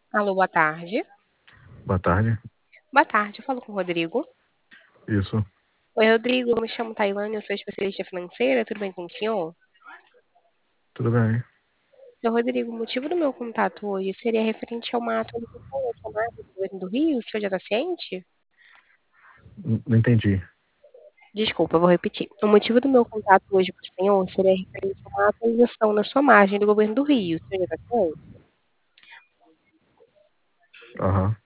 Alô, boa tarde. Boa tarde. Boa tarde, eu falo com o Rodrigo. Isso, Oi, Rodrigo, eu me chamo Tailândia, eu sou especialista financeira, tudo bem com o senhor? tudo bem? Seu Rodrigo, o motivo do meu contato hoje seria referente ao mato do governo do Rio, o senhor já está ciente? Não entendi. Desculpa, eu vou repetir. O motivo do meu contato hoje com o senhor seria referente a uma atualização na sua margem do governo do Rio, o senhor já está ciente? Aham.